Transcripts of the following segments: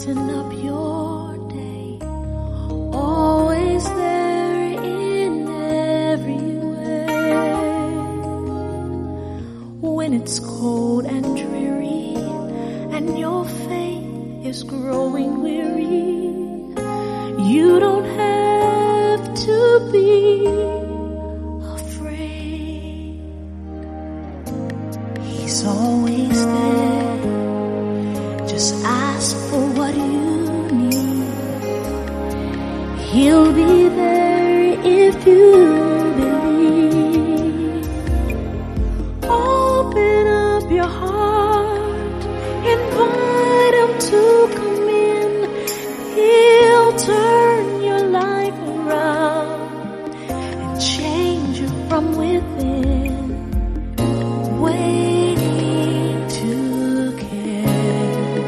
brighten up your day. Always there in every way. When it's cold and dreary and your faith is growing weary, you don't have to be afraid. He's always there. Just ask for what you need. He'll be there if you believe. Open up your heart, invite him to come in. He'll turn your life around and change you from within. Waiting to care.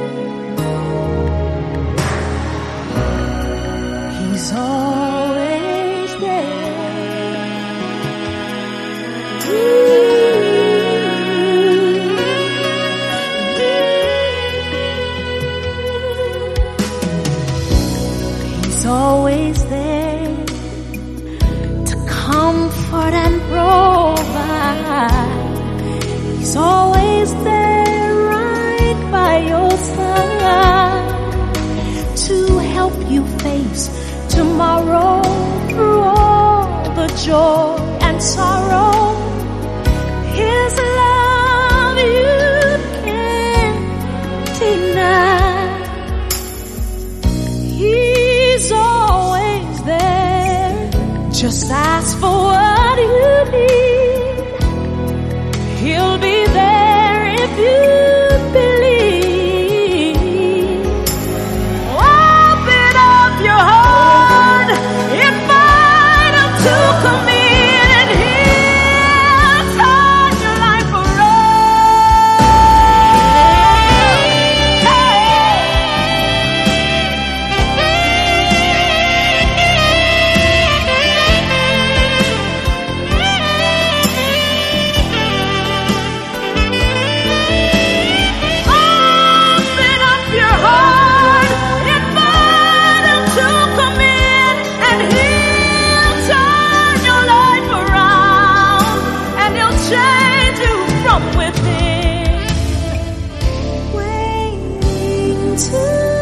He's always there. He's always there to comfort and provide. He's always there right by your side to help you face tomorrow through all the joy and sorrow. His love you can't deny. He's always there. Just ask for what you need. He'll be there if you believe. Open up your heart, invite him to come in, and he'll turn your life to